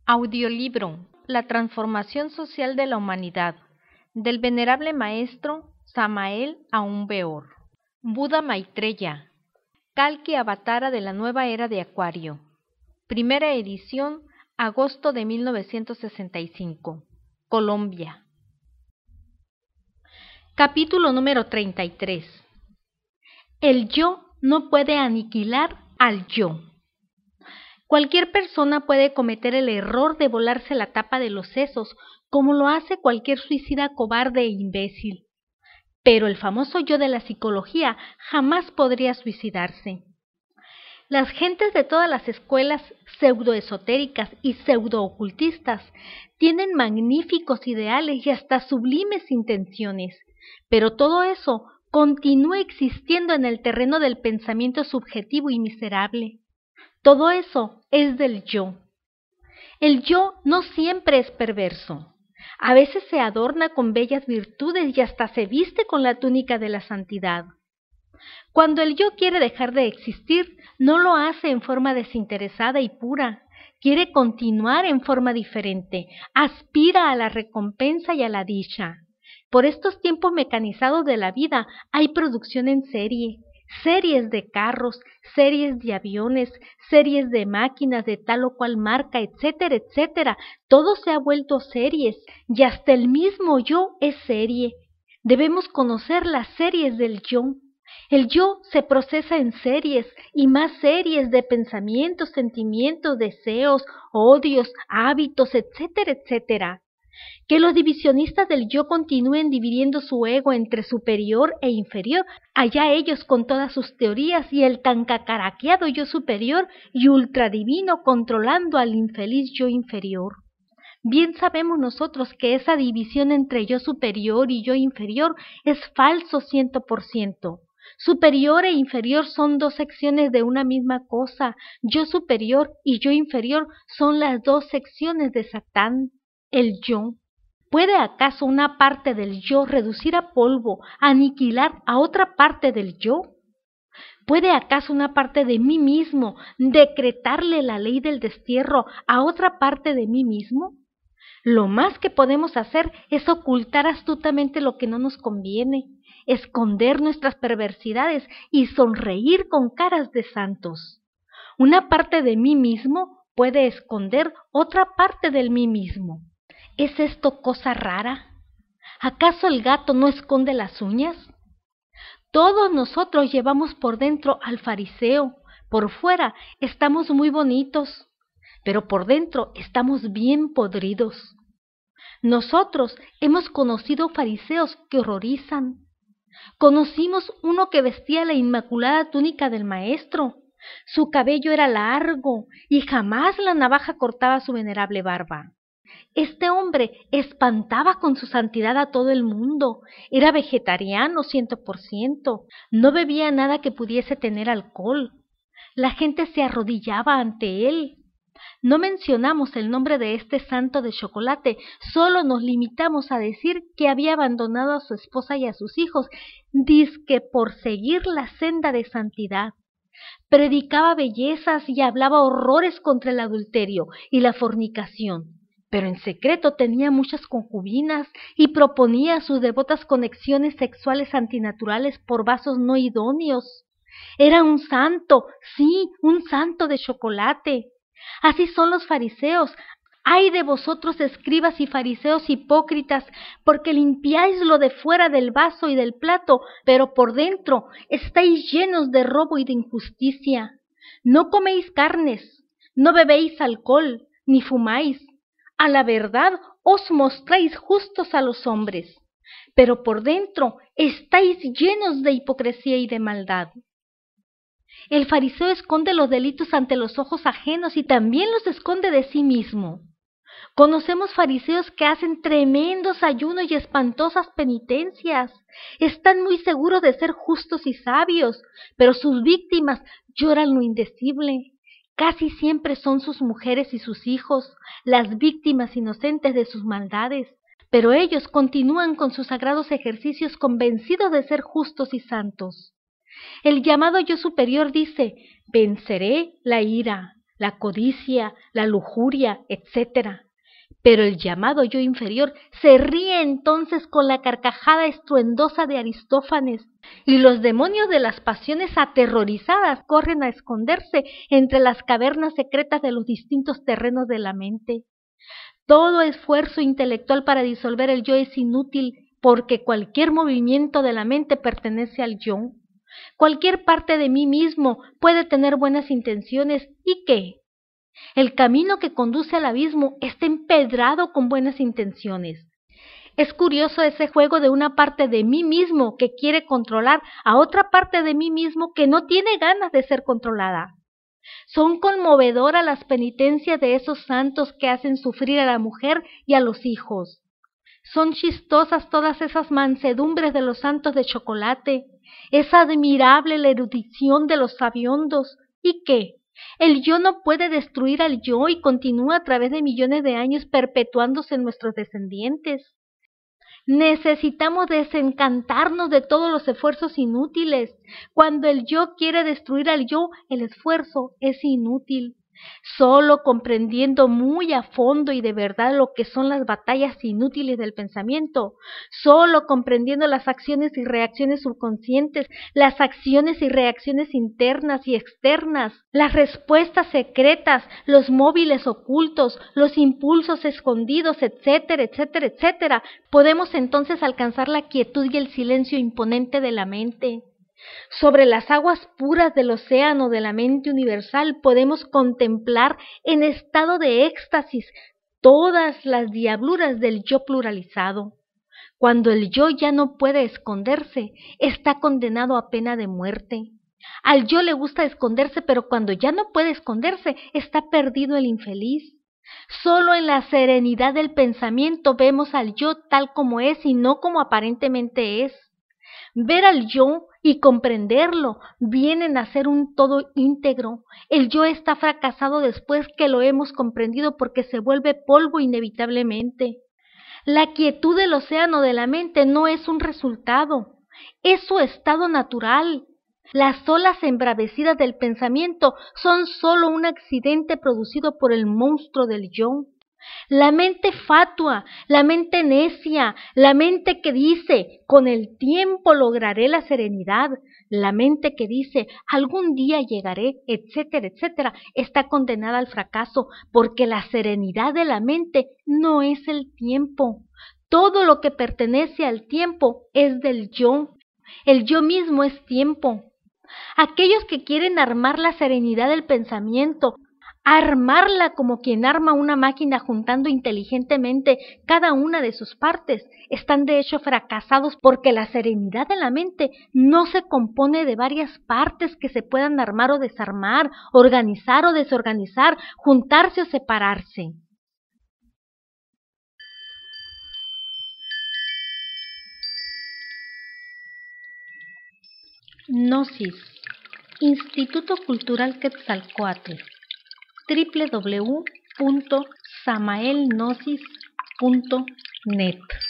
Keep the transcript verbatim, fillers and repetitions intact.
Audiolibro La transformación social de la humanidad, del venerable maestro Samael Aun Weor. Buda Maitreya, Kalki Avatara de la nueva era de Acuario. Primera edición, agosto de mil novecientos sesenta y cinco. Colombia. Capítulo número treinta y tres. El yo no puede aniquilar al yo. Cualquier persona puede cometer el error de volarse la tapa de los sesos, como lo hace cualquier suicida cobarde e imbécil. Pero el famoso yo de la psicología jamás podría suicidarse. Las gentes de todas las escuelas pseudoesotéricas y pseudoocultistas tienen magníficos ideales y hasta sublimes intenciones, pero todo eso continúa existiendo en el terreno del pensamiento subjetivo y miserable. Todo eso es del yo. El yo no siempre es perverso. A veces se adorna con bellas virtudes y hasta se viste con la túnica de la santidad. Cuando el yo quiere dejar de existir, no lo hace en forma desinteresada y pura. Quiere continuar en forma diferente, aspira a la recompensa y a la dicha. Por estos tiempos mecanizados de la vida hay producción en serie. Series de carros, series de aviones, series de máquinas de tal o cual marca, etcétera, etcétera. Todo se ha vuelto series y hasta el mismo yo es serie. Debemos conocer las series del yo. El yo se procesa en series y más series de pensamientos, sentimientos, deseos, odios, hábitos, etcétera, etcétera. Que los divisionistas del yo continúen dividiendo su ego entre superior e inferior, allá ellos con todas sus teorías y el tan cacaraqueado yo superior y ultradivino controlando al infeliz yo inferior. Bien sabemos nosotros que esa división entre yo superior y yo inferior es falso ciento por ciento. Superior e inferior son dos secciones de una misma cosa. Yo superior y yo inferior son las dos secciones de Satán, el yo. ¿Puede acaso una parte del yo reducir a polvo, aniquilar a otra parte del yo? ¿Puede acaso una parte de mí mismo decretarle la ley del destierro a otra parte de mí mismo? Lo más que podemos hacer es ocultar astutamente lo que no nos conviene, esconder nuestras perversidades y sonreír con caras de santos. Una parte de mí mismo puede esconder otra parte del mí mismo. ¿Es esto cosa rara? ¿Acaso el gato no esconde las uñas? Todos nosotros llevamos por dentro al fariseo, por fuera estamos muy bonitos, pero por dentro estamos bien podridos. Nosotros hemos conocido fariseos que horrorizan. Conocimos uno que vestía la inmaculada túnica del maestro. Su cabello era largo y jamás la navaja cortaba su venerable barba. Este hombre espantaba con su santidad a todo el mundo. Era vegetariano ciento por ciento. No bebía nada que pudiese tener alcohol. La gente se arrodillaba ante él. No mencionamos el nombre de este santo de chocolate, solo nos limitamos a decir que había abandonado a su esposa y a sus hijos, dizque por seguir la senda de santidad. Predicaba bellezas y hablaba horrores contra el adulterio y la fornicación, pero en secreto tenía muchas concubinas y proponía a sus devotas conexiones sexuales antinaturales por vasos no idóneos. Era un santo, sí, un santo de chocolate. Así son los fariseos. ¡Ay de vosotros, escribas y fariseos hipócritas, porque limpiáis lo de fuera del vaso y del plato, pero por dentro estáis llenos de robo y de injusticia! No coméis carnes, no bebéis alcohol, ni fumáis. A la verdad os mostráis justos a los hombres, pero por dentro estáis llenos de hipocresía y de maldad. El fariseo esconde los delitos ante los ojos ajenos y también los esconde de sí mismo. Conocemos fariseos que hacen tremendos ayunos y espantosas penitencias. Están muy seguros de ser justos y sabios, pero sus víctimas lloran lo indecible. Casi siempre son sus mujeres y sus hijos, las víctimas inocentes de sus maldades, pero ellos continúan con sus sagrados ejercicios convencidos de ser justos y santos. El llamado yo superior dice: venceré la ira, la codicia, la lujuria, etcétera. Pero el llamado yo inferior se ríe entonces con la carcajada estruendosa de Aristófanes, y los demonios de las pasiones aterrorizadas corren a esconderse entre las cavernas secretas de los distintos terrenos de la mente. Todo esfuerzo intelectual para disolver el yo es inútil, porque cualquier movimiento de la mente pertenece al yo. Cualquier parte de mí mismo puede tener buenas intenciones, ¿y qué? El camino que conduce al abismo está empedrado con buenas intenciones. Es curioso ese juego de una parte de mí mismo que quiere controlar a otra parte de mí mismo que no tiene ganas de ser controlada. Son conmovedoras las penitencias de esos santos que hacen sufrir a la mujer y a los hijos. Son chistosas todas esas mansedumbres de los santos de chocolate. Es admirable la erudición de los sabiondos. ¿Y qué? El yo no puede destruir al yo y continúa a través de millones de años perpetuándose en nuestros descendientes. Necesitamos desencantarnos de todos los esfuerzos inútiles. Cuando el yo quiere destruir al yo, el esfuerzo es inútil. Solo comprendiendo muy a fondo y de verdad lo que son las batallas inútiles del pensamiento, solo comprendiendo las acciones y reacciones subconscientes, las acciones y reacciones internas y externas, las respuestas secretas, los móviles ocultos, los impulsos escondidos, etcétera, etcétera, etcétera, podemos entonces alcanzar la quietud y el silencio imponente de la mente. Sobre las aguas puras del océano de la mente universal podemos contemplar en estado de éxtasis todas las diabluras del yo pluralizado. Cuando el yo ya no puede esconderse, está condenado a pena de muerte. Al yo le gusta esconderse, pero cuando ya no puede esconderse, está perdido el infeliz. Solo en la serenidad del pensamiento vemos al yo tal como es y no como aparentemente es. Ver al yo y comprenderlo vienen a ser un todo íntegro. El yo está fracasado después que lo hemos comprendido porque se vuelve polvo inevitablemente. La quietud del océano de la mente no es un resultado, es su estado natural. Las olas embravecidas del pensamiento son solo un accidente producido por el monstruo del yo. La mente fatua, la mente necia, la mente que dice, con el tiempo lograré la serenidad, la mente que dice, algún día llegaré, etcétera, etcétera, está condenada al fracaso, porque la serenidad de la mente no es el tiempo. Todo lo que pertenece al tiempo es del yo. El yo mismo es tiempo. Aquellos que quieren armar la serenidad del pensamiento, armarla como quien arma una máquina juntando inteligentemente cada una de sus partes, están de hecho fracasados porque la serenidad de la mente no se compone de varias partes que se puedan armar o desarmar, organizar o desorganizar, juntarse o separarse. Gnosis, Instituto Cultural Quetzalcóatl, doble u doble u doble u punto samaelgnosis punto net.